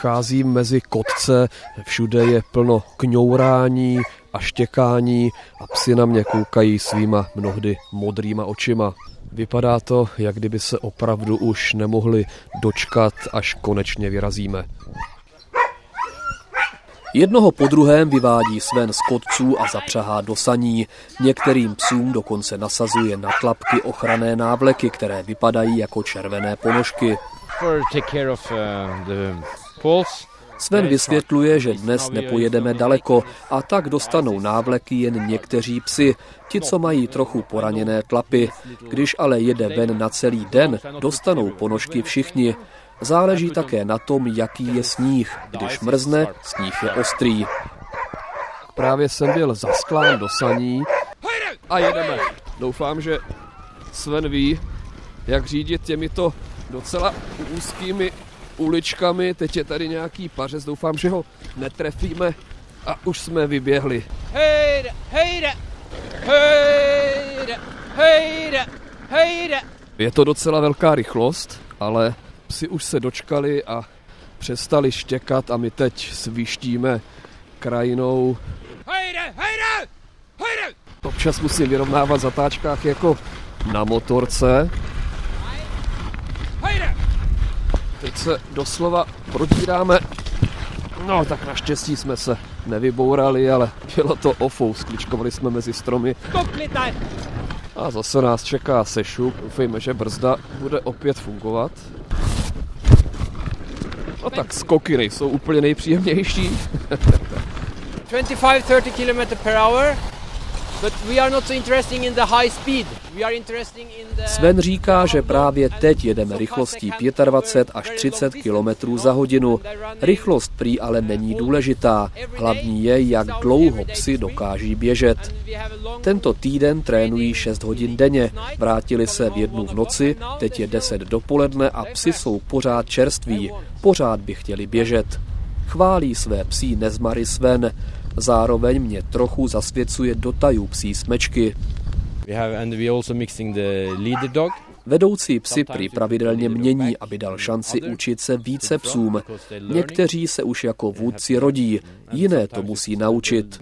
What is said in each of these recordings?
vcházím mezi kotce, všude je plno kňourání a štěkání a psi na mě koukají svýma mnohdy modrýma očima. Vypadá to, jak kdyby se opravdu už nemohli dočkat, až konečně vyrazíme. Jednoho po druhém vyvádí Sven z kotců a zapřahá do saní. Některým psům dokonce nasazuje na tlapky ochranné návleky, které vypadají jako červené ponožky. Sven vysvětluje, že dnes nepojedeme daleko a tak dostanou návleky jen někteří psi, ti, co mají trochu poraněné tlapy. Když ale jede ven na celý den, dostanou ponožky všichni. Záleží také na tom, jaký je sníh. Když mrzne, sníh je ostrý. Právě jsem byl zasklán do saní a jedeme. Doufám, že Sven ví, jak řídit těmito docela úzkými uličkami. Teď je tady nějaký pařez, doufám, že ho netrefíme a už jsme vyběhli. Je to docela velká rychlost, ale psi už se dočkali a přestali štěkat a my teď svištíme krajinou. Občas musím vyrovnávat v zatáčkách jako na motorce. Teď se doslova prodíráme. No, tak naštěstí jsme se nevybourali, ale bylo to ofous. Kličkovali jsme mezi stromy. A zase nás čeká sešup. Doufejme, že brzda bude opět fungovat. No tak skoky nejsou úplně nejpříjemnější. 25-30 km/h. But we are not so interested in the high speed. We are interested in the... Sven říká, že právě teď jedeme rychlostí 25 až 30 km za hodinu. Rychlost prý ale není důležitá. Hlavní je, jak dlouho psi dokáží běžet. Tento týden trénují 6 hodin denně. Vrátili se v 1 v noci, teď je 10 dopoledne a psi jsou pořád čerství. Pořád by chtěli běžet. Chválí své psí nezmary Sven. Zároveň mě trochu zasvěcuje do tajů psí smečky. Vedoucí psi prý pravidelně mění, aby dal šanci učit se více psům. Někteří se už jako vůdci rodí, jiné to musí naučit.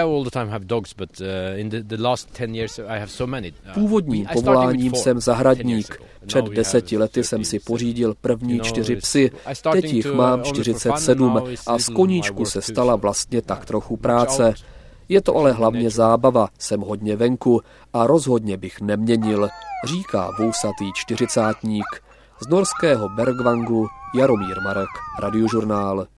Původním povoláním jsem zahradník. Před 10 lety jsem si pořídil první 4 psy, teď jich mám 47 a z koníčku se stala vlastně tak trochu práce. Je to ale hlavně zábava, jsem hodně venku a rozhodně bych neměnil, říká vousatý 40-tník. Z norského Bergvangu Jaromír Marek, Radiožurnál.